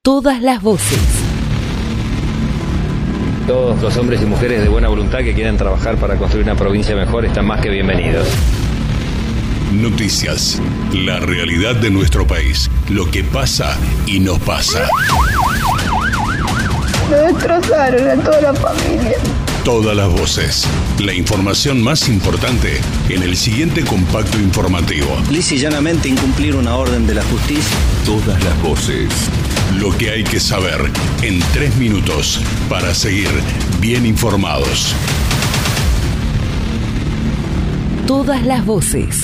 Todas las voces. Todos los hombres y mujeres de buena voluntad que quieran trabajar para construir una provincia mejor están más que bienvenidos. Noticias, la realidad de nuestro país, lo que pasa y nos pasa. Me destrozaron a toda la familia. Todas las voces, la información más importante en el siguiente compacto informativo. Lisa y llanamente incumplir una orden de la justicia. Todas las voces, lo que hay que saber en 3 minutos para seguir bien informados. Todas las voces.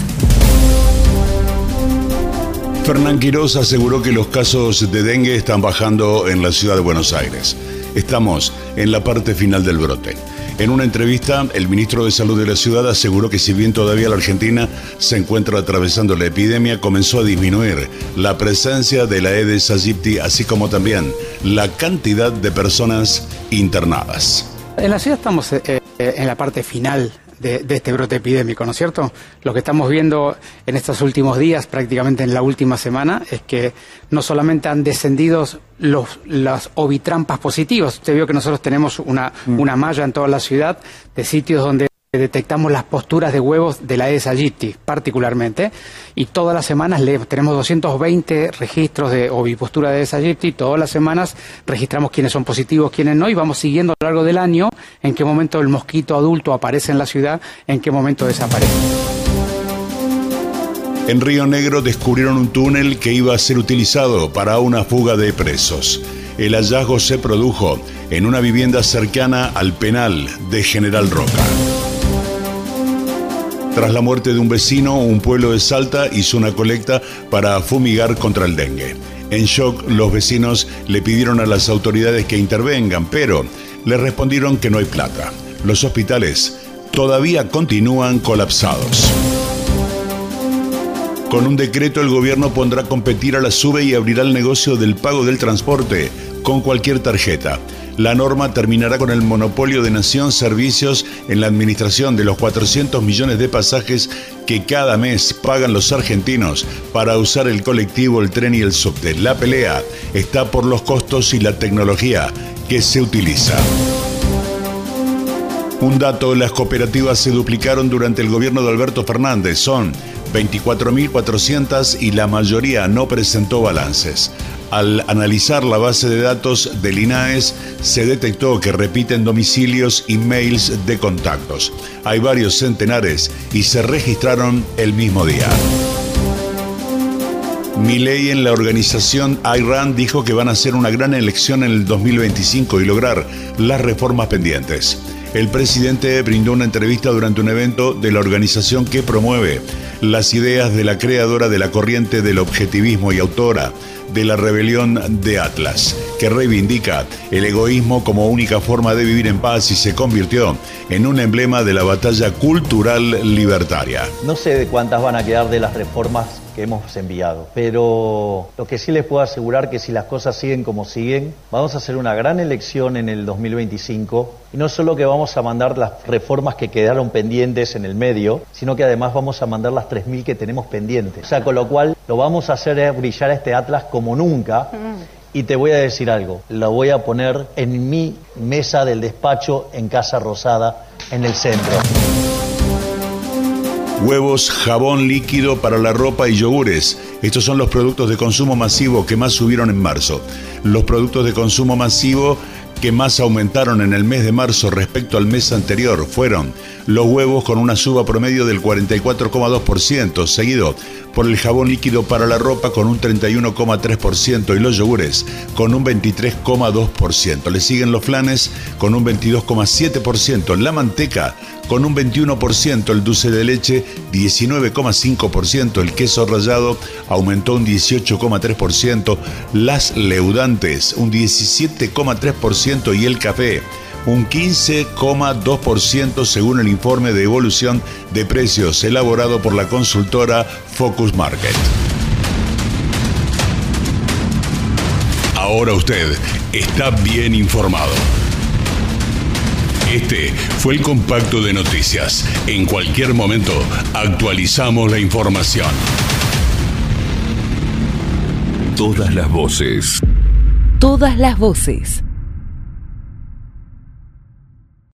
Fernán Quiroz aseguró que los casos de dengue están bajando en la ciudad de Buenos Aires. Estamos en la parte final del brote. En una entrevista, el ministro de Salud de la ciudad aseguró que si bien todavía la Argentina se encuentra atravesando la epidemia, comenzó a disminuir la presencia de la Aedes aegypti, así como también la cantidad de personas internadas. En la ciudad estamos en la parte final de este brote epidémico, ¿no es cierto? Lo que estamos viendo en estos últimos días, prácticamente en la última semana, es que no solamente han descendido las ovitrampas positivas. Usted vio que nosotros tenemos una malla en toda la ciudad de sitios donde detectamos las posturas de huevos de la Aedes aegypti, particularmente, y todas las semanas tenemos 220 registros de ovipostura de Aedes aegypti, todas las semanas registramos quiénes son positivos, quiénes no, y vamos siguiendo a lo largo del año en qué momento el mosquito adulto aparece en la ciudad, en qué momento desaparece. En Río Negro descubrieron un túnel que iba a ser utilizado para una fuga de presos. El hallazgo se produjo en una vivienda cercana al penal de General Roca. Tras la muerte de un vecino, un pueblo de Salta hizo una colecta para fumigar contra el dengue. En shock, los vecinos le pidieron a las autoridades que intervengan, pero le respondieron que no hay plata. Los hospitales todavía continúan colapsados. Con un decreto, el gobierno pondrá a competir a la SUBE y abrirá el negocio del pago del transporte con cualquier tarjeta. La norma terminará con el monopolio de Nación Servicios en la administración de los 400 millones de pasajes que cada mes pagan los argentinos para usar el colectivo, el tren y el subte. La pelea está por los costos y la tecnología que se utiliza. Un dato, las cooperativas se duplicaron durante el gobierno de Alberto Fernández. Son 24.400 y la mayoría no presentó balances. Al analizar la base de datos del INAES, se detectó que repiten domicilios y mails de contactos. Hay varios centenares y se registraron el mismo día. Milei en la organización Ayran dijo que van a hacer una gran elección en el 2025 y lograr las reformas pendientes. El presidente brindó una entrevista durante un evento de la organización que promueve las ideas de la creadora de la corriente del objetivismo y autora de la rebelión de Atlas, que reivindica el egoísmo como única forma de vivir en paz y se convirtió en un emblema de la batalla cultural libertaria. No sé de cuántas van a quedar de las reformas que hemos enviado, pero lo que sí les puedo asegurar que si las cosas siguen como siguen, vamos a hacer una gran elección en el 2025 y no solo que vamos a mandar las reformas que quedaron pendientes en el medio, sino que además vamos a mandar las 3.000 que tenemos pendientes. O sea, con lo cual lo vamos a hacer brillar a este Atlas como nunca. Y te voy a decir algo, lo voy a poner en mi mesa del despacho en Casa Rosada, en el centro. Huevos, jabón líquido para la ropa y yogures. Estos son los productos de consumo masivo que más subieron en marzo. Los productos de consumo masivo que más aumentaron en el mes de marzo respecto al mes anterior fueron los huevos con una suba promedio del 44,2%, seguido por el jabón líquido para la ropa con un 31,3% y los yogures con un 23,2%. Le siguen los flanes con un 22,7%, la manteca con un 21%, el dulce de leche 19,5%, el queso rallado aumentó un 18,3%, las leudantes un 17,3% y el café un 15,2% según el informe de evolución de precios elaborado por la consultora Focus Market. Ahora usted está bien informado. Este fue el compacto de noticias. En cualquier momento actualizamos la información. Todas las voces. Todas las voces.